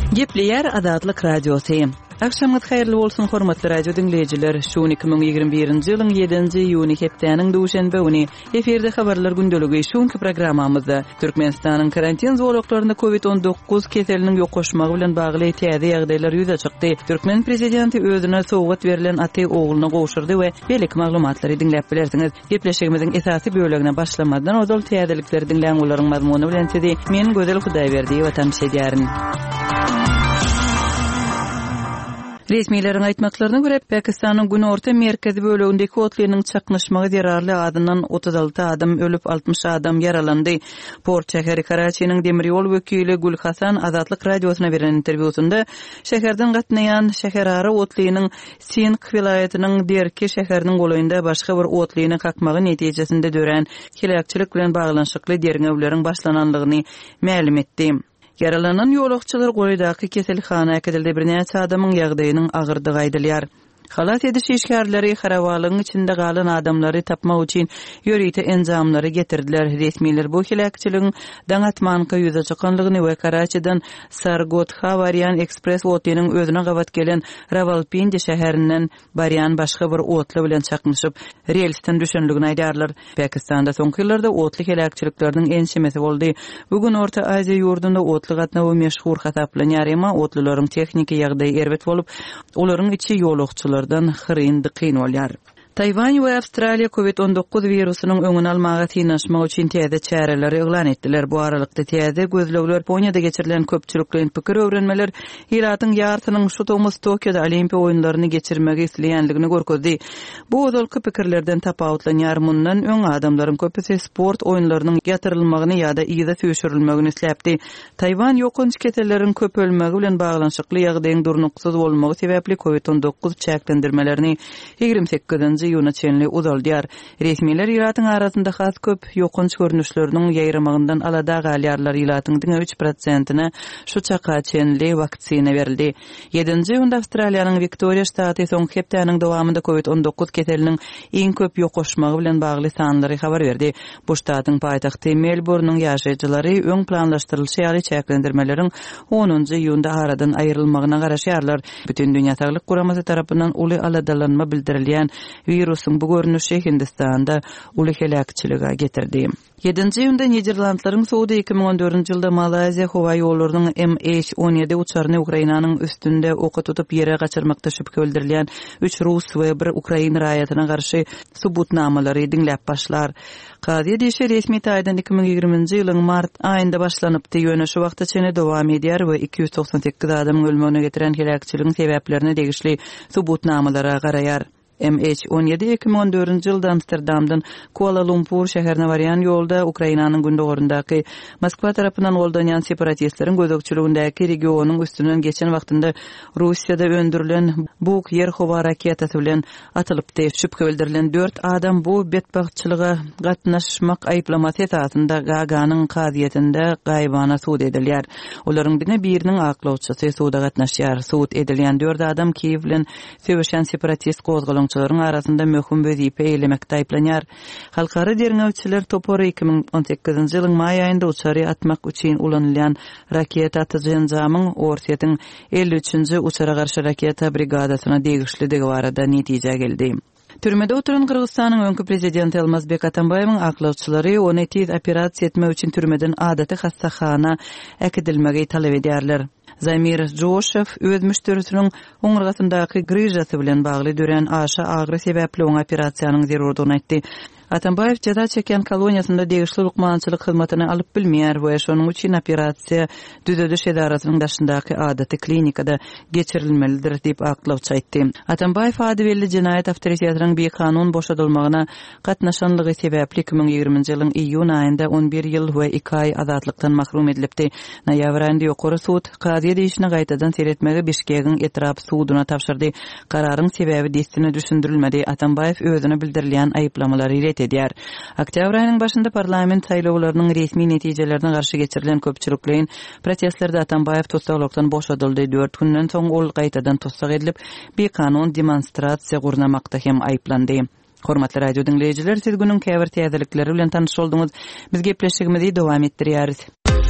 Gepleyer Azatlyk Radiosu. Akşamyz haýyrly bolsun hormatly radio dinleýijiler. Şu 2021-nji ýylyň 7-nji iýuny hepdeniň duşanbe güni eferde habarlar gündeligi şuňky programmamyzda Türkmenistanyň karantin zowluklarynda COVID-19 keseliniň ýoklaşmagy bilen bagly täze ýagdaýlar ýüze çykdy. Türkmen prezidenti özüne sowgat berilen aty ogluny gowşurdy we belik maglumatlary dinläp bilersiňiz. Gepleşigimiziň esasy bölegine başlamadan ozal täzelikleri dinleýän olaryň mazmuny bilen sizi men Gözel Hudaýberdi watan şeýdärin. Resmiýetlerin aýtmaklaryna görä Pakistanyň Günorta merkezi bölegindeki otlarynyň çaknyşmagy zararly adynyň 36 adam ölüp 60 adam yaralandy. Port şäheri Karaçynyň demir ýol wekili Gül Hasan Azatlyk radiosuna beren interwýusunda şäherden gatnaýan şäherara otlarynyň Sindh vilayatynyň Derki şäheriniň goýunda başga bir otlaryny kakmagy netijesinde dören kelekçilik bilen baglanşykly derňewleriň başlananlygyny ma'lum etdi. Yaralanan ýolakçylar goýdaky keselhana äkedildi, birnäçe adamyň ýagdaýynyň agyrdygy aýdylýar. Halat ediş işgärleri harawalyň içinde galan adamlary tapmak üçin ýörüýte enzamlary getirdiler. Resmiýetler bu hilakçylygyň daňatmanka ýüze çykanlygyny we Karaçydan Sargotha Varyan Express otlarynyň özüne gawat gelen Rawalpindi şäherinden baryan başga bir otly bilen çaknyşyp relsden düşenligini aýdarlar. Pakistanda soňky ýyllarda otly hilakçylyklaryň enşemesi boldy. Bugun Orta Aziýa ýurdunda otly gatnawy meşhur hataplanýar, emma otlylaryň tehnik ýagdaýy erbet bolup, olaryň içi ýolakçylar hıryn bolýar. Tayvan we Awstraliýa COVID-19 virusynyň öňüni almaga tynaşmak üçin täze çäreler eglan etdiler. Bu aralykda täze gözlegler Ponyada geçirilen köpçülikliň pikir öwrenmeler Iratyň ýartynyň şu Tomos Tokyoda Olimpiýa oýunlaryny geçirmegi isleýänligini görkezdi. Bu ozalky pikirlerden tapawutlanýar. Mundan öň adamlaryň köpüsi sport oýunlarynyň ýatyrylmagyny ýa-da ýyza süýşürilmegini isläpdi. Tayvan ýokunç kesellerin köp ölmegi bilen baglanşykly ýagdaýyň durnuksyz bolmagy sebäpli COVID-19 çäklendirmelerini 28 ýuna çenli uzaldyar. Resmiýetler Iratyň arasynda has köp ýokunç görnüşleriniň ýaýramagyndan alada galýarlar. Iratyň 3%-ne şu çaka çenli waksina berildi. 7-nji ýylda Awstraliýanyň Victoria ştaty soňky hepdeniň dowamında COVID-19 keseliniň iň köp ýoklaşmagy bilen bagly sanlary habar berdi. Bu ştatyň paýtagty Melbourneň ýaşaýjylary öň planlaşdyrylýan çäklendirmeleriň 10-njy ýylda aradan aýrylmagyna garaşýarlar. Bütün dünýä Saglyk Guramasy tarapyndan uly aladalanma bildirilýän virusyň bu görnüşi Hindistanda uly helakçylyga getirdi. 7-nji ýylda Niderlandlaryň Suudi 2014-nji ýylda Malaziýa howa ýollarynyň MH17 uçaryny Ukrainanyň üstünde oka tutup ýere gaçyrmakda şüphe bildirilýän 3 rus we 1 Ukraina raýatyna garşy subutnamalary dinläp başlar. Qadiýa dişi resmi taýdan 2020-nji ýylyň mart aýynda başlanypdy. Ýöne şu wagtda çene dowam edýär we 298 adamyň ölümine getiren helakçylygyň sebäplerini degişli subutnamalara garaýar. MH17 2014-nji ýylda Amsterdamdan Kuala Lumpur şäherine barýan ýolda Ukrainanyň gündogorundaky Moskwa tarapyndan goldanýan separatistleriň gözegçiligindäki regionyň üstünden geçen wagtynda Russiýada öndürilen Buk ýer howa raketasy bilen atylypdy. Şüphe bildirilen 4 adam bu betbagtçylyga gatnaşmak aýplamasy esasında Gaganyň kaziýetinde gaýbana suud edilýär. Olaryň biriniň aklawçysy suuda gatnaşýar. Suud edilýän 4 adam Kiýew bilen söwüşen separatist gozgalan arasında möhüm wezipä eýlemekde aýplanýar. Halkara derňewçiler Topor 2018-nji ýylyň may aýynda uçary atmak üçin ulanylýan raketa atyjynyň Orsiýetiň 53-nji uçara garşy raketa brigadasyna degişli barada netije geldi. Türmede oturan Kırgızstanyň öňkü prezidenti Almazbek Atambaýewiň aklawçylary ony tez operasiýa etmek üçin türmeden adaty hassahana äkidilmegi talap edýärler. Zamir Joshev öz müşterisiniň oňurgasyndaky gryjasy bilen bagly dören aşa agry sebäpli oň operasiýanyň zerurdygyny aýtdy. Atambayev jaza çeken koloniýasynda degişli lukmançylyk hyzmatyny alyp bilmeýär we şonuň üçin operasiýa düzediş edarasynyň daşyndaky adaty klinikada geçirilmelidir diýip aklawçy aýtdy. Atambayev adywelli jinaýat awtoritetynyň bir kanun boşadylmagyna gatnaşanlygy sebäpli 2020-nji ýylyň iýun aýynda 11 ýyl we 2 aý azatlykdan mahrum edilipdi. Noýabr aýynda ýokary sud kaziýe değişini gaýtadan seretmegi Bişkegiň etrap suuduna tapşyrdy. Kararyň sebäbi destine düşündirilmedi. Atambayev özüne bildirilýän aýyplamалary ret edýär. Oktyabr aýynyň başynda parlament saýlawlarynyň resmi netijelerine garşy geçirilen köpçülikliň protestlerde Atambayev tutsaklykdan boşadyldy. 4 günden soň ol gaýtadan tutsak edilip bir kanun demonstrasiýa gurnamakda hem aýplandy. Hormatly radio dinleyijiler, siz günüň käbir täzelikleri bilen tanyş boldunuz. Biz gepleşigimizi dowam etdirýäris.